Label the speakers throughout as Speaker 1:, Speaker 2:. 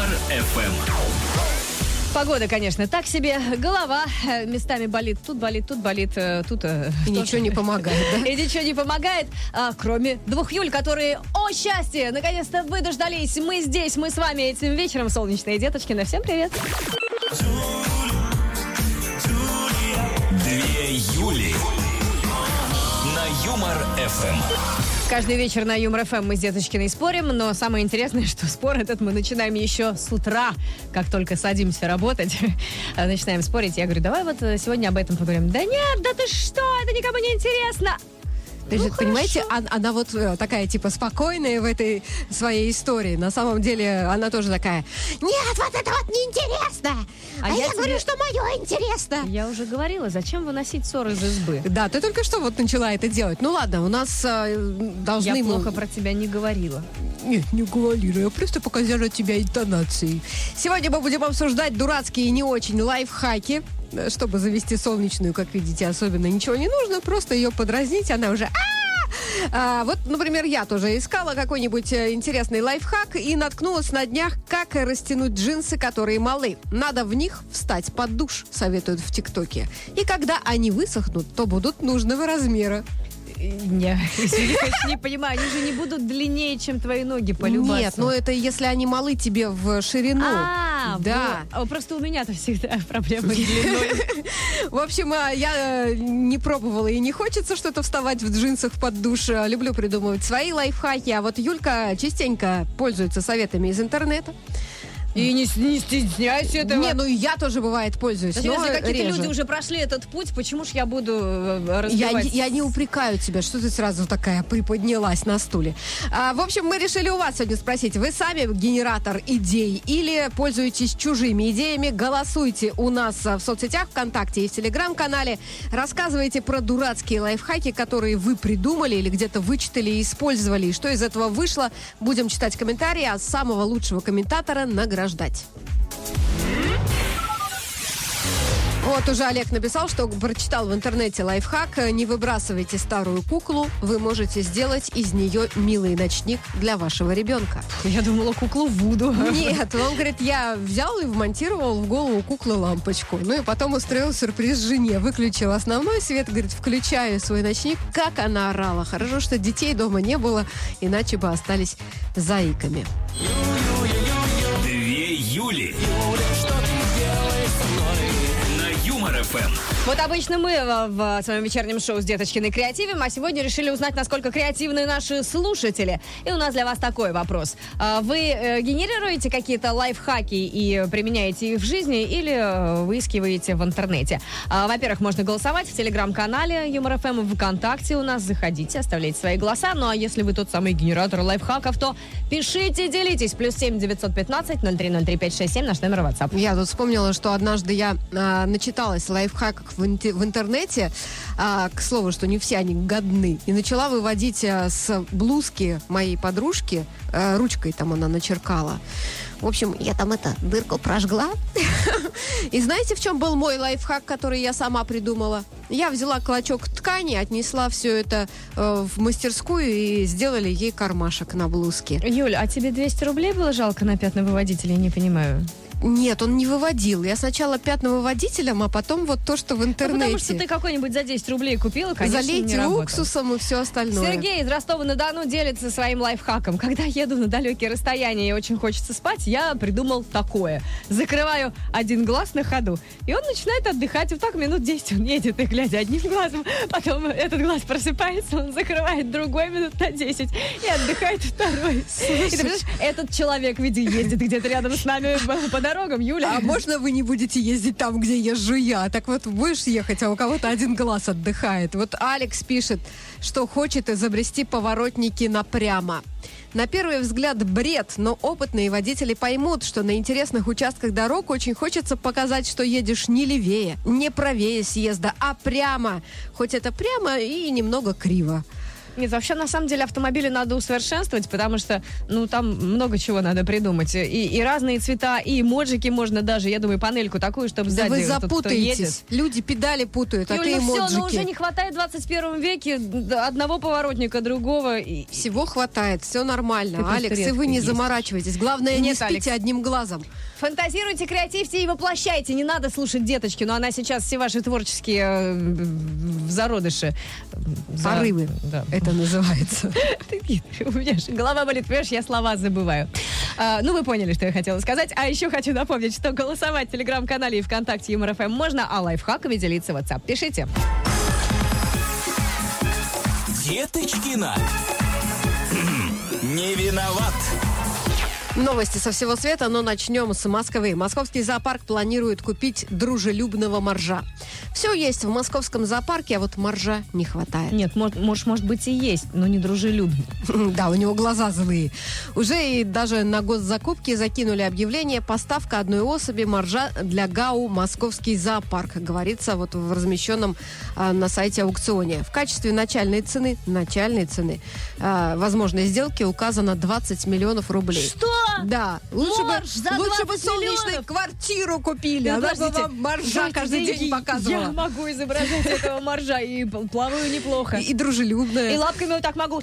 Speaker 1: Юмор ФМ.
Speaker 2: Погода, конечно, так себе. Голова местами болит. Тут болит, тут болит, тут...
Speaker 3: И ничего не помогает, да?
Speaker 2: И ничего не помогает, кроме двух Юль, которые, о счастье, наконец-то вы дождались. Мы здесь, мы с вами этим вечером. Солнечные Деточкины. Всем привет.
Speaker 1: Две Юли на Юмор ФМ.
Speaker 2: Каждый вечер на Юмор ФМ мы с Деточкиной спорим, но самое интересное, что спор этот мы начинаем еще с утра. Как только садимся работать, начинаем спорить. Я говорю, давай вот сегодня об этом поговорим. Да нет, да ты что, это никому не интересно.
Speaker 3: То есть, понимаете, она вот такая, типа, спокойная в этой своей истории. На самом деле, она тоже такая, нет, вот это вот неинтересно. А я говорю, что мое интересно.
Speaker 2: Я уже говорила, зачем выносить ссоры из избы?
Speaker 3: Да, ты только что вот начала это делать. Ну ладно, у нас должны...
Speaker 2: Я плохо про тебя не говорила.
Speaker 3: Нет, не говорила, я просто показала тебе интонации. Сегодня мы будем обсуждать дурацкие и не очень лайфхаки. Чтобы завести солнечную, как видите, особенно ничего не нужно, просто ее подразнить, она уже... Вот, например, я тоже искала какой-нибудь интересный лайфхак и наткнулась на днях, как растянуть джинсы, которые малы. Надо в них встать под душ, советуют в ТикТоке. И когда они высохнут, то будут нужного размера.
Speaker 2: Не, извини, конечно, не понимаю, они же не будут длиннее, чем твои ноги по любасу.
Speaker 3: Нет, но это если они малы тебе в ширину. Да.
Speaker 2: Просто у меня-то всегда проблемы с длиной.
Speaker 3: В общем, я не пробовала и не хочется что-то вставать в джинсах под душ. Люблю придумывать свои лайфхаки, а вот Юлька частенько пользуется советами из интернета.
Speaker 2: И не стесняйся этого.
Speaker 3: Не, ну я тоже, бывает, пользуюсь, но
Speaker 2: если какие-то
Speaker 3: реже.
Speaker 2: люди уже прошли этот путь, почему ж я буду разбивать?
Speaker 3: Я не упрекаю тебя, что ты сразу такая приподнялась на стуле. В общем, мы решили у вас сегодня спросить, вы сами генератор идей или пользуетесь чужими идеями? Голосуйте у нас в соцсетях, ВКонтакте и в Телеграм-канале. Рассказывайте про дурацкие лайфхаки, которые вы придумали или где-то вычитали и использовали. И что из этого вышло? Будем читать комментарии, а самого лучшего комментатора награждать. Вот уже Олег написал, что прочитал в интернете лайфхак. Не выбрасывайте старую куклу, вы можете сделать из нее милый ночник для вашего ребенка.
Speaker 2: Я думала, куклу Вуду.
Speaker 3: Нет, он говорит, я взял и вмонтировал в голову куклы лампочку. Ну и потом устроил сюрприз жене. Выключил основной свет, говорит, включаю свой ночник. Как она орала. Хорошо, что детей дома не было, иначе бы остались заиками.
Speaker 1: Две Юли на Юмор ФМ.
Speaker 2: Вот обычно мы в своем вечернем шоу с Деточкиной креативим, а сегодня решили узнать, насколько креативны наши слушатели. И у нас для вас такой вопрос. Вы генерируете какие-то лайфхаки и применяете их в жизни или выискиваете в интернете? Во-первых, можно голосовать в Телеграм-канале Юмор ФМ, в ВКонтакте у нас. Заходите, оставляйте свои голоса. Ну а если вы тот самый генератор лайфхаков, то пишите, делитесь. +7 915 0303 567 наш номер WhatsApp.
Speaker 3: Я тут вспомнила, что однажды я начиталась лайфхаков в интернете, к слову, что не все они годны, и начала выводить с блузки моей подружки, ручкой там она начеркала. В общем, я там дырку прожгла. И знаете, в чем был мой лайфхак, который я сама придумала? Я взяла клочок ткани, отнесла все это в мастерскую и сделали ей кармашек на блузке.
Speaker 2: Юль, а тебе 200 рублей было жалко на пятновыводителя? Я не понимаю.
Speaker 3: Нет, он не выводил. Я сначала пятновыводителем, а потом вот то, что в интернете.
Speaker 2: Потому что ты какой-нибудь за 10 рублей купила, конечно,
Speaker 3: залейте
Speaker 2: не работал.
Speaker 3: уксусом и все остальное.
Speaker 2: Сергей из Ростова-на-Дону делится своим лайфхаком. Когда еду на далекие расстояния и очень хочется спать, я придумал такое. Закрываю один глаз на ходу, и он начинает отдыхать. Вот так минут 10 он едет, и глядя одним глазом, потом этот глаз просыпается, он закрывает другой минут на 10 и отдыхает второй. И ты понимаешь, этот человек, видимо, ездит где-то рядом с нами по дорогам, Юля.
Speaker 3: А можно вы не будете ездить там, где езжу я? Так вот, будешь ехать, а у кого-то один глаз отдыхает. Вот Алекс пишет, что хочет изобрести поворотники напрямо. На первый взгляд бред, но опытные водители поймут, что на интересных участках дорог очень хочется показать, что едешь не левее, не правее съезда, а прямо. Хоть это прямо и немного криво.
Speaker 2: Нет, вообще, на самом деле, автомобили надо усовершенствовать, потому что, там много чего надо придумать. И разные цвета, и эмоджики можно даже, я думаю, панельку такую, чтобы сзади
Speaker 3: вы
Speaker 2: тот, кто едет.
Speaker 3: запутаетесь. Люди педали путают, а
Speaker 2: Юль,
Speaker 3: ты эмоджики.
Speaker 2: все, уже не хватает в 21 веке одного поворотника, другого.
Speaker 3: Всего хватает, все нормально.
Speaker 2: Ты
Speaker 3: Алекс, и вы не заморачивайтесь. Главное, не
Speaker 2: Нет,
Speaker 3: спите
Speaker 2: Алекс.
Speaker 3: одним глазом.
Speaker 2: Фантазируйте, креативьте и воплощайте. Не надо слушать деточки, но она сейчас все ваши творческие зародыши.
Speaker 3: Порывы.
Speaker 2: Да.
Speaker 3: Это называется.
Speaker 2: У меня же голова болит, понимаешь, я слова забываю. Вы поняли, что я хотела сказать. А еще хочу напомнить, что голосовать в Телеграм-канале и ВКонтакте Юмор ФМ можно, а лайфхаками делиться в WhatsApp. Пишите.
Speaker 1: Деточкина. Не виноват.
Speaker 3: Новости со всего света, но начнем с Москвы. Московский зоопарк планирует купить дружелюбного моржа. Все есть в московском зоопарке, а вот моржа не хватает.
Speaker 2: Нет, может быть и есть, но не дружелюбный.
Speaker 3: Да, у него глаза злые. Уже и даже на госзакупки закинули объявление «Поставка одной особи моржа для ГАУ «Московский зоопарк», говорится вот в размещенном на сайте аукционе. В качестве начальной цены возможной сделки указано 20 миллионов рублей.
Speaker 2: Что?
Speaker 3: Да, лучше
Speaker 2: Морж
Speaker 3: бы
Speaker 2: за 20
Speaker 3: солнечную
Speaker 2: миллионов?
Speaker 3: квартиру купили.
Speaker 2: Да,
Speaker 3: Она бы
Speaker 2: подождите.
Speaker 3: вам моржа каждый день показывала.
Speaker 2: Я могу изображать этого моржа и плаваю неплохо.
Speaker 3: И дружелюбная.
Speaker 2: И лапками вот так могу.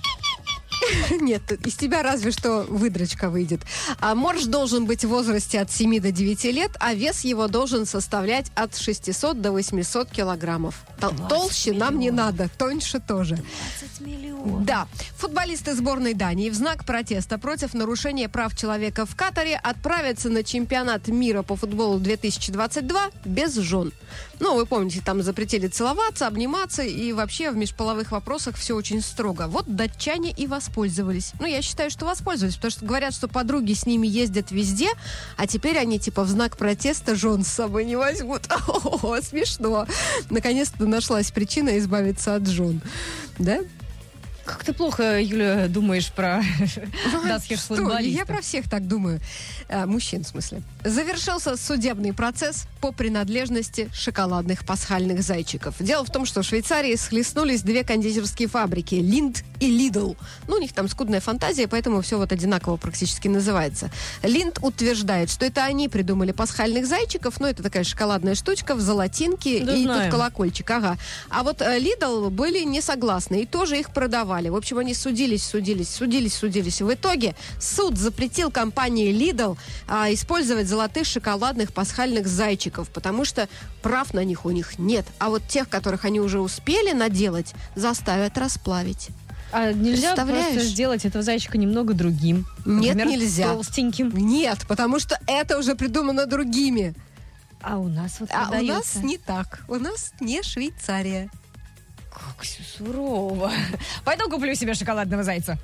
Speaker 3: Нет, из тебя разве что выдрочка выйдет. А морж должен быть в возрасте от 7 до 9 лет, а вес его должен составлять от 600 до 800 килограммов. Толще нам не надо, тоньше тоже.
Speaker 2: 20 миллионов.
Speaker 3: Да. Футболисты сборной Дании в знак протеста против нарушения прав человека в Катаре отправятся на чемпионат мира по футболу 2022 без жен. Вы помните, там запретили целоваться, обниматься, и вообще в межполовых вопросах все очень строго. Вот датчане и воспользовались. Я считаю, что воспользовались, потому что говорят, что подруги с ними ездят везде, а теперь они в знак протеста жен с собой не возьмут. О, смешно. Наконец-то нашлась причина избавиться от жен. Да?
Speaker 2: Как ты плохо, Юля, думаешь про датских футболистов.
Speaker 3: Я про всех так думаю. Мужчин, в смысле. Завершился судебный процесс по принадлежности шоколадных пасхальных зайчиков. Дело в том, что в Швейцарии схлестнулись две кондитерские фабрики Линд и Лидл. У них там скудная фантазия, поэтому все одинаково практически называется. Линд утверждает, что это они придумали пасхальных зайчиков. Это такая шоколадная штучка в золотинке,
Speaker 2: да,
Speaker 3: и
Speaker 2: знаем.
Speaker 3: тут колокольчик. Ага. А вот Лидл были не согласны и тоже их продавали. В общем, они судились. В итоге суд запретил компании Lidl использовать золотых шоколадных пасхальных зайчиков, потому что прав на них у них нет. А вот тех, которых они уже успели наделать, заставят расплавить.
Speaker 2: А нельзя просто сделать этого зайчика немного другим?
Speaker 3: Нет,
Speaker 2: Например,
Speaker 3: нельзя.
Speaker 2: Толстеньким?
Speaker 3: Нет, потому что это уже придумано другими.
Speaker 2: А у нас
Speaker 3: у
Speaker 2: продается.
Speaker 3: нас не так. У нас не Швейцария.
Speaker 2: Как все сурово. Пойду куплю себе шоколадного зайца.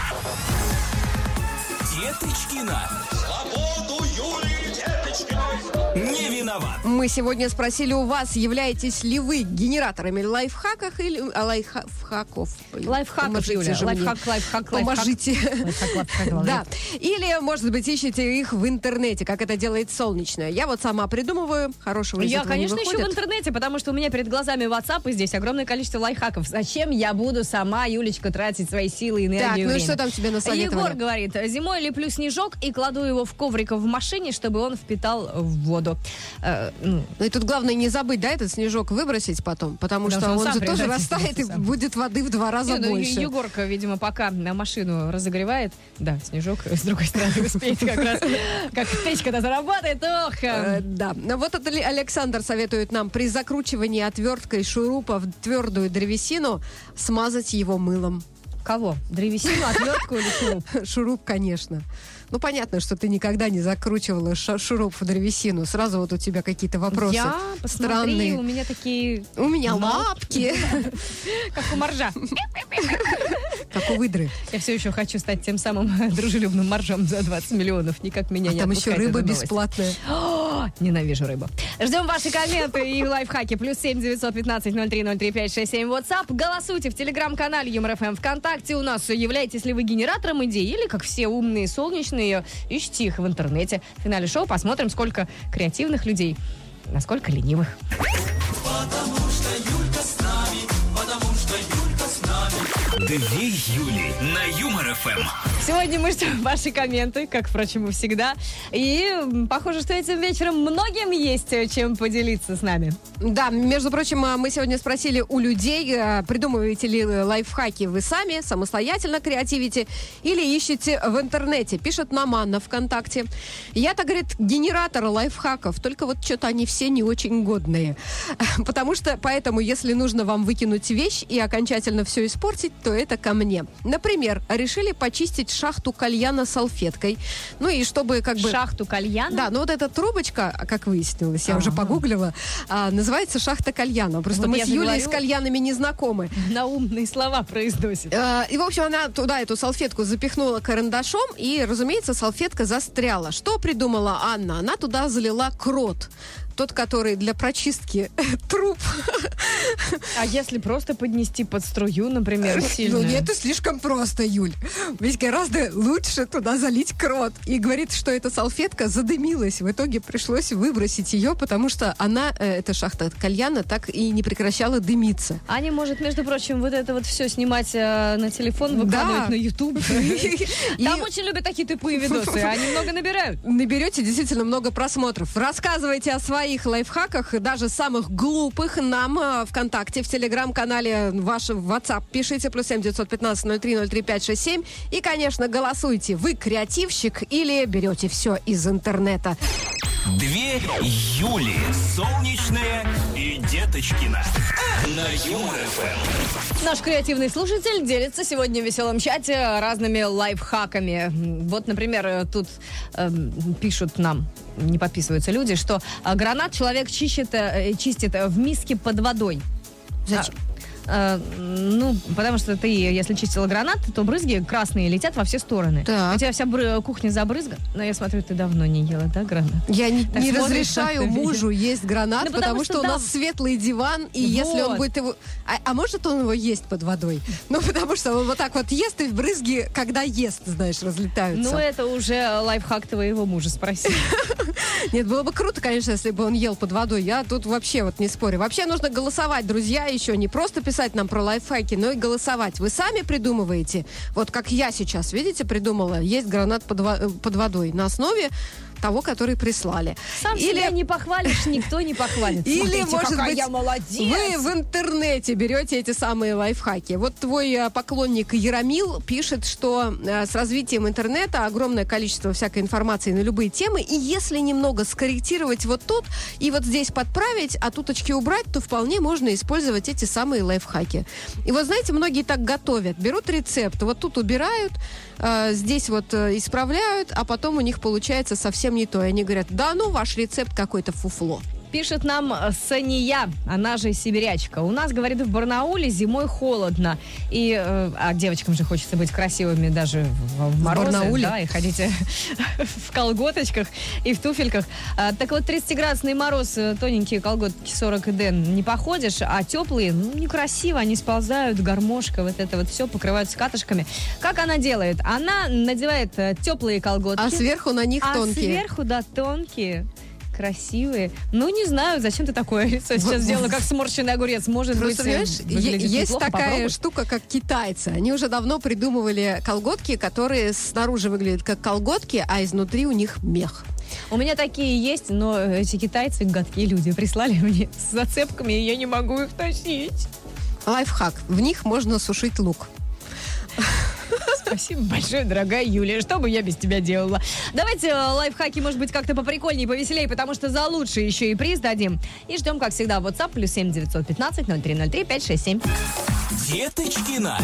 Speaker 1: Деточкина. Свободу Юлии Деточкиной. Не виноват.
Speaker 3: Мы сегодня спросили у вас, являетесь ли вы генераторами лайфхаков или лайфхаков?
Speaker 2: Лайфхаков, Юля. Лайфхак.
Speaker 3: Поможите.
Speaker 2: Лайфхак.
Speaker 3: Да. Или, может быть, ищете их в интернете, как это делает Солнечная. Я сама придумываю, хорошего из
Speaker 2: Я,
Speaker 3: этого не
Speaker 2: конечно, ищу в
Speaker 3: выходит.
Speaker 2: интернете, потому что у меня перед глазами WhatsApp, и здесь огромное количество лайфхаков. Зачем я буду сама, Юлечка, тратить свои силы, энергию
Speaker 3: Так,
Speaker 2: и
Speaker 3: и
Speaker 2: время?
Speaker 3: что там тебе насоветовали?
Speaker 2: Егор говорит, зимой леплю снежок и кладу его в коврик в машине, чтобы он впитал в воду.
Speaker 3: И тут главное не забыть, этот снежок выбросить потом, потому что он
Speaker 2: сам
Speaker 3: же тоже
Speaker 2: превратится
Speaker 3: растает и
Speaker 2: сам.
Speaker 3: будет воды в 2 раза больше.
Speaker 2: Егорка, видимо, пока машину разогревает, да, снежок с другой стороны успеет как раз, как печка-то заработает, ох!
Speaker 3: Да. Вот это Александр советует нам при закручивании отверткой шурупа в твердую древесину смазать его мылом.
Speaker 2: Кого? Древесину, отвертку или шуруп?
Speaker 3: Шуруп, конечно. Понятно, что ты никогда не закручивала шуруп в древесину. Сразу у тебя какие-то вопросы
Speaker 2: Я, посмотри,
Speaker 3: странные.
Speaker 2: у меня такие...
Speaker 3: У меня лапки.
Speaker 2: Как у моржа.
Speaker 3: Как у выдры.
Speaker 2: Я все еще хочу стать тем самым дружелюбным моржом за 20 миллионов. Никак меня не
Speaker 3: Там еще
Speaker 2: отпускает
Speaker 3: рыба
Speaker 2: эта новость.
Speaker 3: бесплатная.
Speaker 2: Ненавижу рыбу. Ждем ваши комменты и лайфхаки. +7 915 03 03 567 WhatsApp. Голосуйте в телеграм-канале Юмор ФМ ВКонтакте. У нас являетесь ли вы генератором идей или, как все умные солнечные, ищите их в интернете. В финале шоу посмотрим, сколько креативных людей, насколько ленивых.
Speaker 1: Потому что Юлька с нами. Две Юли на Юмор ФМ.
Speaker 2: Сегодня мы ждем ваши комменты, как, впрочем, и всегда. И похоже, что этим вечером многим есть чем поделиться с нами.
Speaker 3: Да, между прочим, мы сегодня спросили у людей, придумываете ли лайфхаки вы сами, самостоятельно креативите или ищете в интернете. Пишет нам Анна ВКонтакте. Я-то, говорит, генератор лайфхаков, только вот что-то они все не очень годные. Поэтому, если нужно вам выкинуть вещь и окончательно все испортить, то это ко мне. Например, решили почистить шахту кальяна салфеткой. Ну и чтобы как бы...
Speaker 2: Шахту кальяна?
Speaker 3: Да, ну вот эта трубочка, как выяснилось, я уже погуглила, называется шахта кальяна. Просто вот мы с Юлей с кальянами не знакомы.
Speaker 2: На умные слова произносит.
Speaker 3: И, в общем, она туда эту салфетку запихнула карандашом, и, разумеется, салфетка застряла. Что придумала Анна? Она туда залила крот. Тот, который для прочистки труб.
Speaker 2: А если просто поднести под струю, например, сильно?
Speaker 3: Ну, это слишком просто, Юль. Ведь гораздо лучше туда залить крот. И говорит, что эта салфетка задымилась. В итоге пришлось выбросить ее, потому что она, эта шахта кальяна, так и не прекращала дымиться.
Speaker 2: Аня может, между прочим, вот это вот все снимать на телефон, выкладывать на YouTube. Там очень любят такие тупые видосы, они много набирают.
Speaker 3: Наберете действительно много просмотров. Рассказывайте о своих лайфхаках, даже самых глупых, нам ВКонтакте, в Телеграм-канале, в WhatsApp пишите, +7 915 03 03 567. И, конечно, голосуйте. Вы креативщик или берете все из интернета?
Speaker 1: Две Юли. Солнечная и Деточкина. На Юмор ФМ.
Speaker 2: Наш креативный слушатель делится сегодня в веселом чате разными лайфхаками. Вот, например, тут пишут нам, не подписываются люди, что гранат человек чистит в миске под водой.
Speaker 3: Зачем?
Speaker 2: Ну, потому что ты, если чистила гранат, то брызги красные летят во все стороны.
Speaker 3: Так.
Speaker 2: У тебя вся кухня забрызгана. Но я смотрю, ты давно не ела, да, гранат?
Speaker 3: Я не
Speaker 2: смотришь,
Speaker 3: разрешаю мужу есть гранат,
Speaker 2: Ну,
Speaker 3: потому что у нас светлый диван, и если он будет его... А может он его есть под водой? Ну, потому что он вот так вот ест, и брызги, когда ест, знаешь, разлетаются.
Speaker 2: Ну, это уже лайфхак твоего мужа, спроси.
Speaker 3: Нет, было бы круто, конечно, если бы он ел под водой. Я тут вообще вот не спорю. Вообще нужно голосовать, друзья, еще не просто писать нам про лайфхаки, но и голосовать. Вы сами придумываете, вот как я сейчас, видите, придумала, есть гранат под водой на основе того, который прислали.
Speaker 2: Сам себя не похвалишь, никто не похвалит.
Speaker 3: Или,
Speaker 2: Смотрите,
Speaker 3: может быть,
Speaker 2: я молодец.
Speaker 3: вы в интернете берете эти самые лайфхаки. Вот твой поклонник Яромил пишет, что с развитием интернета огромное количество всякой информации на любые темы, и если немного скорректировать вот тут и вот здесь подправить, а туточки убрать, то вполне можно использовать эти самые лайфхаки. И вот, знаете, многие так готовят. Берут рецепт, вот тут убирают, здесь вот исправляют, а потом у них получается совсем не то. И они говорят, да ну, ваш рецепт какой-то фуфло.
Speaker 2: Пишет нам Сания, она же сибирячка. У нас, говорит, в Барнауле зимой холодно. И, а девочкам же хочется быть красивыми даже в морозы. В Барнауле? Да, и ходить в колготочках и в туфельках. Так вот, 30-градусный мороз, тоненькие колготки 40 дн не походишь, а теплые, некрасиво, они сползают, гармошка, вот это вот все, покрываются катышками. Как она делает? Она надевает теплые колготки.
Speaker 3: А сверху на них тонкие.
Speaker 2: А сверху, да, тонкие. Красивые. Ну, не знаю, зачем ты такое лицо сейчас сделала, как сморщенный огурец. Может
Speaker 3: просто,
Speaker 2: быть,
Speaker 3: есть
Speaker 2: неплохо,
Speaker 3: такая
Speaker 2: попробуй.
Speaker 3: штука, как китайцы. Они уже давно придумывали колготки, которые снаружи выглядят как колготки, а изнутри у них мех.
Speaker 2: У меня такие есть, но эти китайцы, гадкие люди, прислали мне с зацепками, и я не могу их носить.
Speaker 3: Лайфхак. В них можно сушить лук.
Speaker 2: Спасибо большое, дорогая Юлия. Что бы я без тебя делала? Давайте лайфхаки, может быть, как-то поприкольнее, повеселее, потому что за лучший еще и приз дадим. И ждем, как всегда, в WhatsApp +7 915 0303 567.
Speaker 1: Деточкина.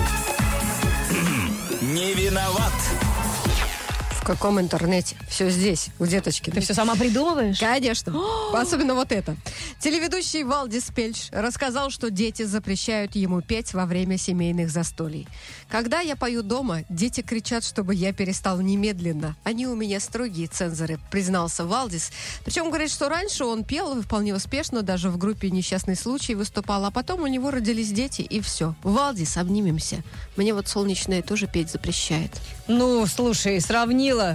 Speaker 1: Не виноват.
Speaker 3: В каком интернете? Все здесь, у деточки.
Speaker 2: Ты все сама придумываешь?
Speaker 3: Конечно. Особенно вот это. Телеведущий Валдис Пельш рассказал, что дети запрещают ему петь во время семейных застолий. Когда я пою дома, дети кричат, чтобы я перестал немедленно. Они у меня строгие цензоры, признался Валдис. Причем говорит, что раньше он пел вполне успешно, даже в группе «Несчастный случай» выступал, а потом у него родились дети, и все. Валдис, обнимемся. Мне вот солнечное тоже петь запрещает.
Speaker 2: Ну, слушай, сравнила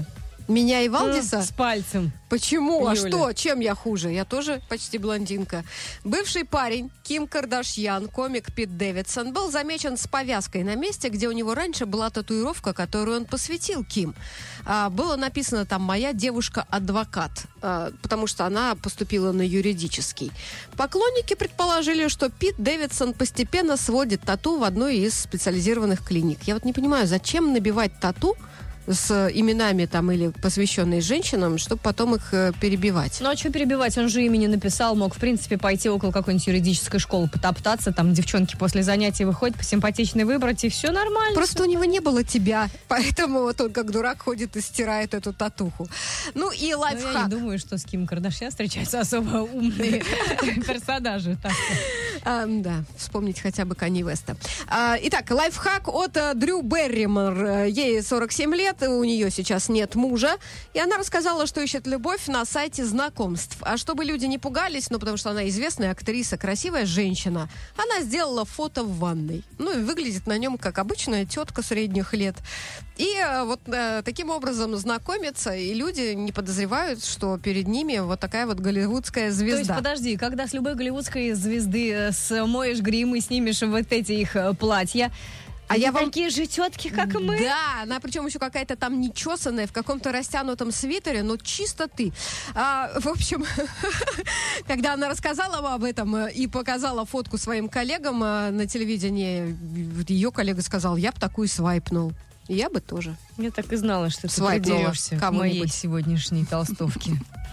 Speaker 3: Меня и Валдиса?
Speaker 2: С пальцем.
Speaker 3: Почему?
Speaker 2: Юля.
Speaker 3: А что? Чем я хуже? Я тоже почти блондинка. Бывший парень Ким Кардашьян, комик Пит Дэвидсон, был замечен с повязкой на месте, где у него раньше была татуировка, которую он посвятил Ким. Было написано там «Моя девушка-адвокат», потому что она поступила на юридический. Поклонники предположили, что Пит Дэвидсон постепенно сводит тату в одной из специализированных клиник. Я вот не понимаю, зачем набивать тату с именами там или посвященные женщинам, чтобы потом их перебивать.
Speaker 2: Ну, а что перебивать? Он же имени написал, мог, в принципе, пойти около какой-нибудь юридической школы, потоптаться, там девчонки после занятий выходят, посимпатичной выбрать, и все нормально.
Speaker 3: Просто у него не было тебя, поэтому вот он как дурак ходит и стирает эту татуху. Ну и
Speaker 2: Ну,
Speaker 3: лайфхак.
Speaker 2: я не думаю, что с Ким Кардашьян встречаются особо умные персонажи.
Speaker 3: Да, вспомнить хотя бы Канье Уэста. Итак, лайфхак от Дрю Берримор. Ей 47 лет, у нее сейчас нет мужа. И она рассказала, что ищет любовь на сайте знакомств. А чтобы люди не пугались, ну, потому что она известная актриса, красивая женщина, она сделала фото в ванной. Ну, и выглядит на нем как обычная тетка средних лет. И вот таким образом знакомятся, и люди не подозревают, что перед ними вот такая вот голливудская звезда.
Speaker 2: То есть, подожди, когда с любой голливудской звезды смоешь грим и снимешь вот эти их платья,
Speaker 3: я вам...
Speaker 2: такие же тетки, как и мы.
Speaker 3: Да, она причем еще какая-то там нечесанная, в каком-то растянутом свитере, но чисто ты. В общем, когда она рассказала об этом и показала фотку своим коллегам на телевидении, ее коллега сказал, я бы такую свайпнул. Я бы тоже.
Speaker 2: Я так и знала, что ты
Speaker 3: Свайпнула
Speaker 2: придерешься к моей сегодняшней толстовке.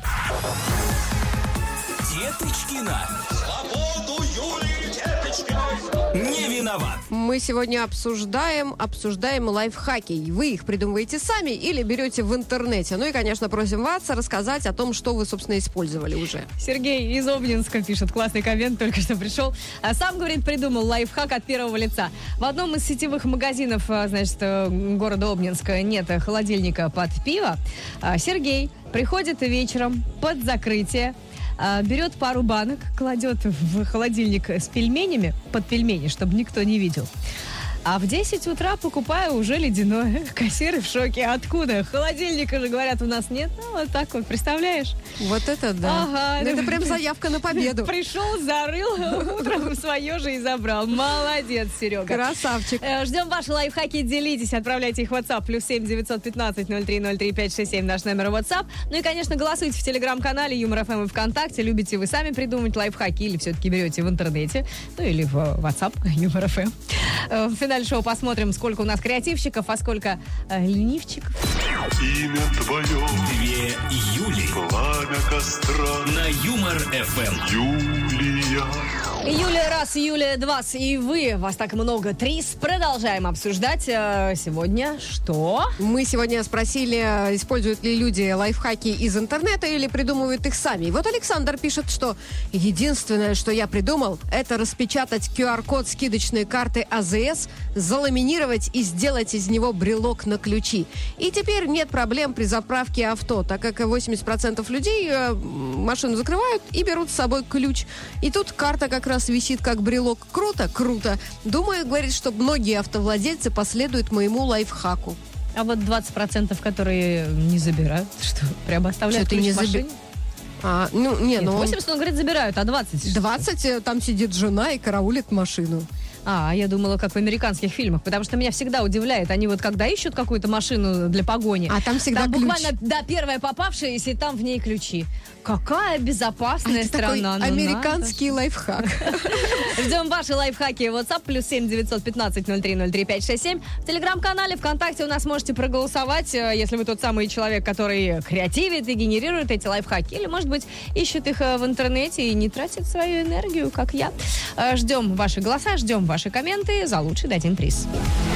Speaker 1: Деточкина. Свободу Юлии Деточкиной. Не виноват.
Speaker 3: Мы сегодня обсуждаем лайфхаки. Вы их придумываете сами или берете в интернете. Ну и, конечно, просим вас рассказать о том, что вы, собственно, использовали уже.
Speaker 2: Сергей из Обнинска пишет, классный коммент, только что пришел. Сам, говорит, придумал лайфхак от первого лица. В одном из сетевых магазинов, значит, города Обнинска нет холодильника под пиво. Сергей приходит вечером под закрытие, берет пару банок, кладет в холодильник с пельменями, под пельмени, чтобы никто не видел. А в 10 утра покупаю уже ледяное. Кассиры в шоке. Откуда? Холодильника же, говорят, у нас нет. Ну, вот так вот, представляешь?
Speaker 3: Вот это да.
Speaker 2: Ага.
Speaker 3: Это прям заявка на победу.
Speaker 2: Пришел, зарыл, утром свое же и забрал. Молодец, Серега.
Speaker 3: Красавчик.
Speaker 2: Ждем ваши лайфхаки, делитесь, отправляйте их в WhatsApp. +7 915 0303 567 наш номер WhatsApp. Ну и, конечно, голосуйте в телеграм-канале Юмор ФМ и ВКонтакте. Любите вы сами придумать лайфхаки или все-таки берете в интернете, ну или в WhatsApp Юмор ФМ. В финале шоу посмотрим, сколько у нас креативщиков, а сколько ленивчиков.
Speaker 4: Имя твое,
Speaker 1: 2 Юли
Speaker 4: пламя костра,
Speaker 1: на Юмор ФМ.
Speaker 4: Юлия.
Speaker 2: Юлия раз, Юлия два, и вы, вас так много, 3. Продолжаем обсуждать сегодня что?
Speaker 3: Мы сегодня спросили, используют ли люди лайфхаки из интернета или придумывают их сами. И вот Александр пишет, что единственное, что я придумал, это распечатать QR-код скидочной карты АЗС, заламинировать и сделать из него брелок на ключи. И теперь нет проблем при заправке авто, так как 80% людей машину закрывают и берут с собой ключ. И тут карта как раз висит как брелок. Круто, круто. Думаю, говорит, что многие автовладельцы последуют моему лайфхаку.
Speaker 2: А вот 20%, которые не забирают, что прям оставляют
Speaker 3: Что ты
Speaker 2: ключ
Speaker 3: не
Speaker 2: в машине? Нет,
Speaker 3: ну
Speaker 2: 80, он говорит, забирают, а 20?
Speaker 3: 20 там сидит жена и караулит машину.
Speaker 2: Я думала, как в американских фильмах, потому что меня всегда удивляет, они вот когда ищут какую-то машину для погони,
Speaker 3: а там всегда ключ.
Speaker 2: Буквально, да, первая попавшаяся, и там в ней ключи. Какая безопасная страна.
Speaker 3: Такой американский лайфхак.
Speaker 2: Ждем ваши лайфхаки. WhatsApp +7 915 0303 567. В телеграм-канале ВКонтакте у нас можете проголосовать, если вы тот самый человек, который креативит и генерирует эти лайфхаки. Или, может быть, ищет их в интернете и не тратит свою энергию, как я. Ждем ваши голоса, ждем ваши комменты. За лучший дадим приз.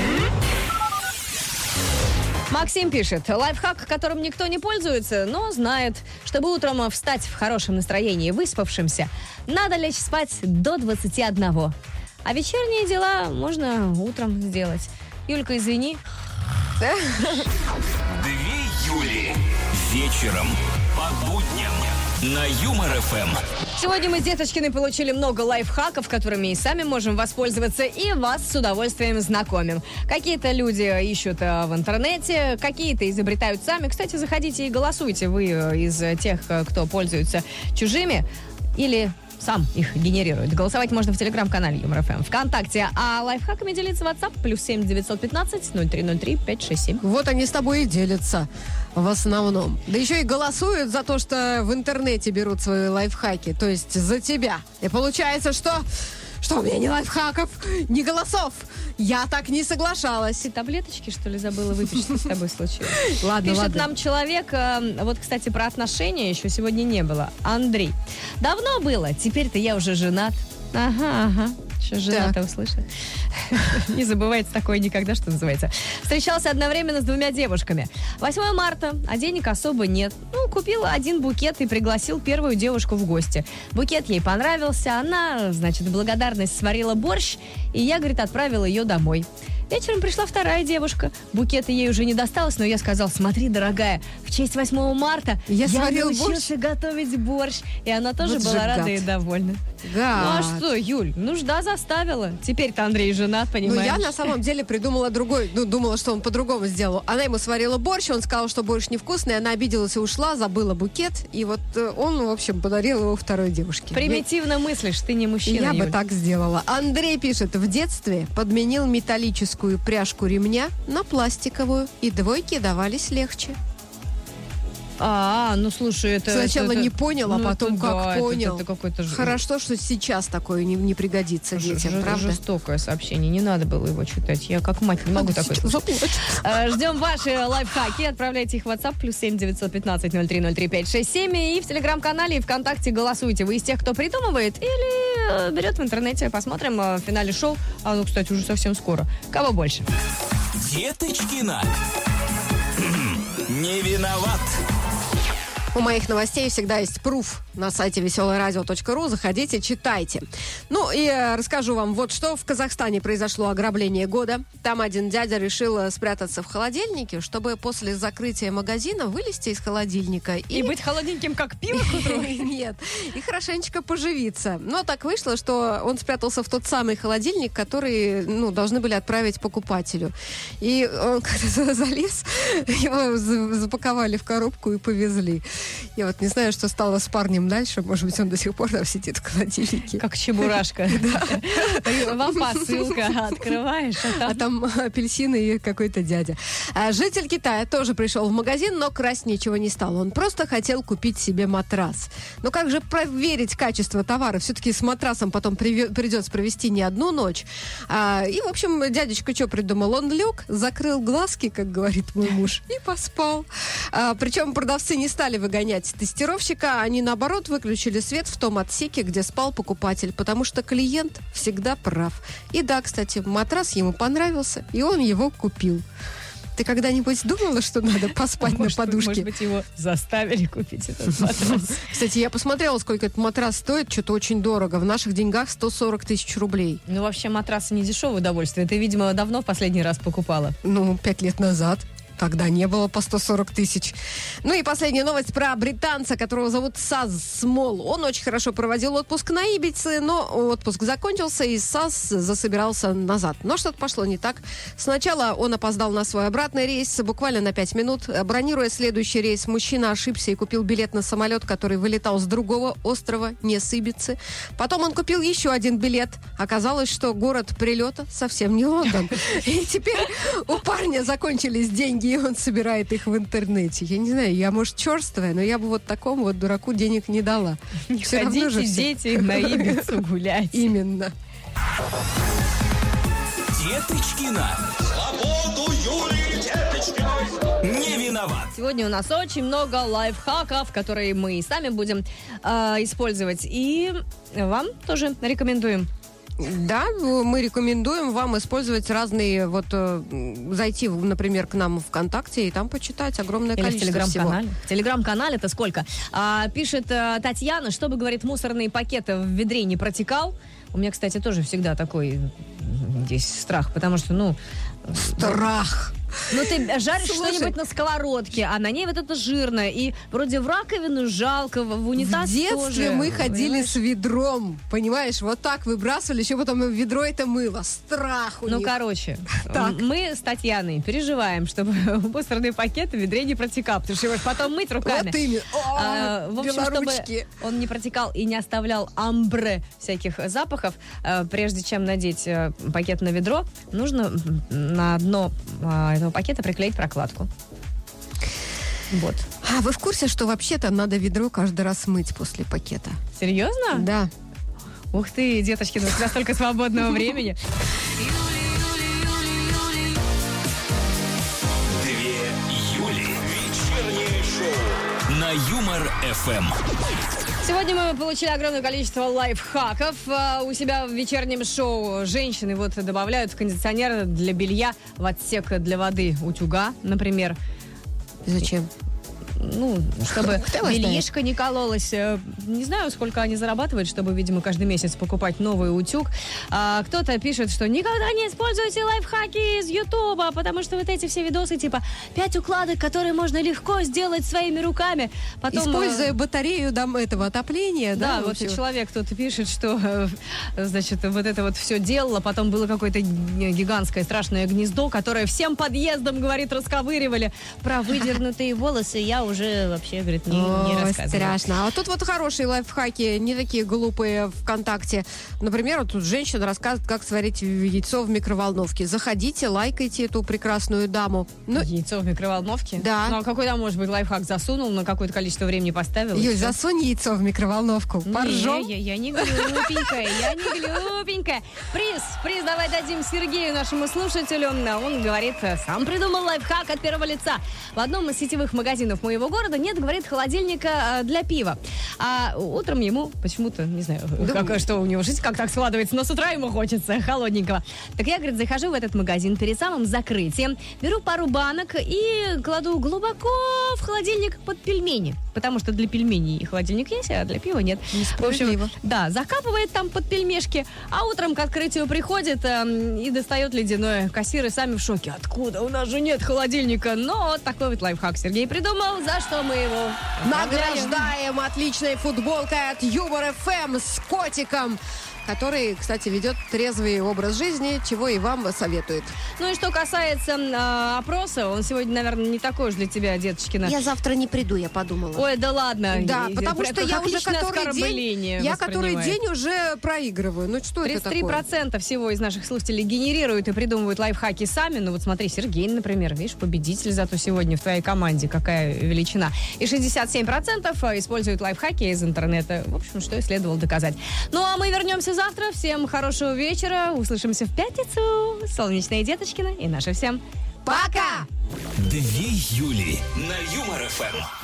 Speaker 2: Максим пишет, лайфхак, которым никто не пользуется, но знает, чтобы утром встать в хорошем настроении, выспавшимся, надо лечь спать до 21. А вечерние дела можно утром сделать. Юлька, извини.
Speaker 1: 2 Юли вечером по будням на Юмор ФМ.
Speaker 2: Сегодня мы с Деточкиной получили много лайфхаков, которыми и сами можем воспользоваться, и вас с удовольствием знакомим. Какие-то люди ищут в интернете, какие-то изобретают сами. Кстати, заходите и голосуйте. Вы из тех, кто пользуется чужими или сам их генерирует. Голосовать можно в телеграм-канале Юмор ФМ, ВКонтакте. А лайфхаками делиться в WhatsApp +7 915 0303 567.
Speaker 3: Вот они с тобой и делятся в основном. Да еще и голосуют за то, что в интернете берут свои лайфхаки. То есть за тебя. И получается, что у меня ни лайфхаков, ни голосов. Я так не соглашалась.
Speaker 2: Ты таблеточки, что ли, забыла выпить? Что с тобой случилось?
Speaker 3: Ладно,
Speaker 2: Пишет
Speaker 3: ладно.
Speaker 2: нам человек, вот, кстати, про отношения еще сегодня не было. Андрей. Давно было, теперь-то я уже женат. Ага. Что жена-то услышала? Не забывается такое никогда, что называется. Встречался одновременно с 2 девушками. 8 марта, а денег особо нет. Купил один букет и пригласил первую девушку в гости. Букет ей понравился, она, значит, в благодарность сварила борщ, и я, говорит, отправила ее домой. Вечером пришла вторая девушка. Букета ей уже не досталось, но я сказал: смотри, дорогая, в честь 8 марта
Speaker 3: Я сварил
Speaker 2: научился готовить борщ. И она тоже
Speaker 3: Вот
Speaker 2: была
Speaker 3: же
Speaker 2: рада
Speaker 3: гад.
Speaker 2: и довольна.
Speaker 3: Гад.
Speaker 2: Ну а что, Юль, нужда заставила. Теперь-то Андрей женат, понимаешь?
Speaker 3: Я на самом деле придумала другой, думала, что он по-другому сделал. Она ему сварила борщ, он сказал, что борщ невкусный, она обиделась и ушла, забыла букет, и вот он, в общем, подарил его второй девушке.
Speaker 2: Примитивно мыслишь, ты не мужчина,
Speaker 3: Я
Speaker 2: Юль.
Speaker 3: бы так сделала. Андрей пишет: в детстве подменил металлическую пряжку ремня на пластиковую, и двойки давались легче.
Speaker 2: Слушай, это...
Speaker 3: Сначала
Speaker 2: это-
Speaker 3: не понял, а потом
Speaker 2: это
Speaker 3: как
Speaker 2: да,
Speaker 3: понял.
Speaker 2: Это какой-то
Speaker 3: Хорошо, что сейчас такое не пригодится детям, правда?
Speaker 2: жестокое сообщение, не надо было его читать. Я как мать не могу такое слушать. Ждем ваши лайфхаки. Отправляйте их в WhatsApp +7 915 0303 567. И в телеграм-канале и ВКонтакте голосуйте. Вы из тех, кто придумывает или берет в интернете. Посмотрим в финале шоу. Кстати, уже совсем скоро. Кого больше?
Speaker 1: Деточкина. Не виноват.
Speaker 3: У моих новостей всегда есть пруф на сайте веселорадио.ру. Заходите, читайте. И расскажу вам вот что. В Казахстане произошло ограбление года. Там один дядя решил спрятаться в холодильнике, чтобы после закрытия магазина вылезти из холодильника
Speaker 2: И быть холодненьким, как пиво к утру?
Speaker 3: Нет, и хорошенечко поживиться. Но так вышло, что он спрятался в тот самый холодильник, который, должны были отправить покупателю. И он когда залез, его запаковали в коробку и повезли. Я вот не знаю, что стало с парнем дальше. Может быть, он до сих пор там сидит в холодильнике.
Speaker 2: Как чебурашка. Вам посылка. Открываешь,
Speaker 3: А там апельсины и какой-то дядя. Житель Китая тоже пришел в магазин, но красть ничего не стал. Он просто хотел купить себе матрас. Но как же проверить качество товара? Все-таки с матрасом потом придется провести не одну ночь. И, в общем, дядечка что придумал? Он лег, закрыл глазки, как говорит мой муж, и поспал. Причем продавцы не стали выгонять тестировщика, они, наоборот, выключили свет в том отсеке, где спал покупатель, потому что клиент всегда прав. И да, кстати, матрас ему понравился, и он его купил. Ты когда-нибудь думала, что надо поспать на подушке?
Speaker 2: Может быть, его заставили купить этот матрас.
Speaker 3: Кстати, я посмотрела, сколько этот матрас стоит. Что-то очень дорого. В наших деньгах 140 тысяч рублей.
Speaker 2: Вообще, матрасы не дешевое удовольствие. Ты, видимо, давно в последний раз покупала.
Speaker 3: 5 лет назад. Тогда не было по 140 тысяч. И последняя новость про британца, которого зовут Саз Смол. Он очень хорошо проводил отпуск на Ибице, но отпуск закончился, и Саз засобирался назад. Но что-то пошло не так. Сначала он опоздал на свой обратный рейс, буквально на 5 минут. Бронируя следующий рейс, мужчина ошибся и купил билет на самолет, который вылетал с другого острова, не с Ибицы. Потом он купил еще один билет. Оказалось, что город прилета совсем не Лондон. И теперь у парня закончились деньги, и он собирает их в интернете. Я не знаю, я, может, черствая, но я бы вот такому вот дураку денег не дала.
Speaker 2: Не
Speaker 3: Всё равно
Speaker 2: ходите,
Speaker 3: же все.
Speaker 2: дети, на Ибицу гулять.
Speaker 3: Именно.
Speaker 1: Деточкина. Свободу Юлии Деточкиной. Не виноват.
Speaker 2: Сегодня у нас очень много лайфхаков, которые мы сами будем использовать. И вам тоже рекомендуем.
Speaker 3: Да, мы рекомендуем вам использовать разные, зайти, например, к нам в ВКонтакте и там почитать огромное
Speaker 2: Или в
Speaker 3: количество всего.
Speaker 2: Телеграм-канале. В Телеграм-канале-то сколько? Пишет Татьяна, чтобы, говорит, мусорные пакеты в ведре не протекал. У меня, кстати, тоже всегда такой здесь страх, потому что,
Speaker 3: Страх.
Speaker 2: Ну, ты жаришь
Speaker 3: Слушай.
Speaker 2: что-нибудь на сковородке, а на ней вот это жирное. И вроде в раковину жалко, в унитаз
Speaker 3: В детстве
Speaker 2: тоже.
Speaker 3: мы ходили
Speaker 2: Понимаешь?
Speaker 3: с ведром, понимаешь, вот так выбрасывали, еще потом в ведро это мыло. Страх у
Speaker 2: Ну,
Speaker 3: них.
Speaker 2: короче,
Speaker 3: Так.
Speaker 2: мы с Татьяной переживаем, чтобы мусорный пакет в ведре не протекал, потому что его ж потом мыть руками.
Speaker 3: Вот именно.
Speaker 2: В общем, чтобы
Speaker 3: белоручки.
Speaker 2: он не протекал и не оставлял амбре всяких запахов, прежде чем надеть пакет на ведро, нужно на дно этого пакета приклеить прокладку. Вот.
Speaker 3: А вы в курсе, что вообще-то надо ведро каждый раз мыть после пакета?
Speaker 2: Серьезно?
Speaker 3: Да.
Speaker 2: Ух ты, деточки, у тебя столько свободного времени.
Speaker 1: 2 Юли. Вечернее шоу на Юмор-ФМ.
Speaker 2: Сегодня мы получили огромное количество лайфхаков у себя в вечернем шоу. Женщины вот добавляют в кондиционер для белья в отсек для воды утюга, например.
Speaker 3: Зачем?
Speaker 2: Ну, чтобы
Speaker 3: Кто его знает?
Speaker 2: бельишко не кололось. Не знаю, сколько они зарабатывают, чтобы, видимо, каждый месяц покупать новый утюг. Кто-то пишет, что никогда не используйте лайфхаки из Ютуба, потому что вот эти все видосы, типа 5 укладок, которые можно легко сделать своими руками. Потом,
Speaker 3: Используя батарею этого отопления,
Speaker 2: да,
Speaker 3: да?
Speaker 2: вот
Speaker 3: вообще?
Speaker 2: человек тут пишет, что, значит, вот это вот все делало, потом было какое-то гигантское страшное гнездо, которое всем подъездом, говорит, расковыривали. Про выдернутые волосы я уже вообще, говорит, не рассказывала.
Speaker 3: Страшно. А тут вот хорошие лайфхаки, не такие глупые ВКонтакте. Например, вот тут женщина рассказывает, как сварить яйцо в микроволновке. Заходите, лайкайте эту прекрасную даму. Ну,
Speaker 2: Яйцо в микроволновке?
Speaker 3: Да.
Speaker 2: Ну, а какой там может быть лайфхак? Засунул, на какое-то количество времени поставил? и
Speaker 3: Юль,
Speaker 2: всё?
Speaker 3: засунь яйцо в микроволновку. Поржем.
Speaker 2: Не, я не глупенькая, я не глупенькая. Приз давай дадим Сергею, нашему слушателю. Он говорит, сам придумал лайфхак от первого лица. В одном из сетевых магазинов моего города нет, говорит, холодильника для пива. А утром ему почему-то, не знаю, что у него жизнь как так складывается, но с утра ему хочется холодненького. Так я, говорит, захожу в этот магазин перед самым закрытием, беру пару банок и кладу глубоко в холодильник под пельмени. Потому что для пельменей холодильник есть, а для пива нет. В общем, да, закапывает там под пельмешки, а утром к открытию приходит и достает ледяное. Кассиры сами в шоке. Откуда? У нас же нет холодильника. Но вот такой вот лайфхак Сергей придумал, за что мы его
Speaker 3: Награждаем отличной футболкой от Юмор ФМ с котиком, который, кстати, ведет трезвый образ жизни, чего и вам советует.
Speaker 2: Ну и что касается опроса, он сегодня, наверное, не такой уж для тебя, деточкина.
Speaker 3: Я завтра не приду, я подумала.
Speaker 2: Ой, да ладно.
Speaker 3: Да, потому что я уже который
Speaker 2: воспринимает.
Speaker 3: день уже проигрываю. Ну что это такое?
Speaker 2: 33% всего из наших слушателей генерируют и придумывают лайфхаки сами. Ну вот смотри, Сергей, например, видишь, победитель зато сегодня в твоей команде. Какая величина. И 67% используют лайфхаки из интернета. В общем, что и следовало доказать. Ну а мы вернемся завтра. Всем хорошего вечера. Услышимся в пятницу. Солнечная Деточкина и наши всем. Пока!
Speaker 1: 2 Юли на Юмор-ФМ.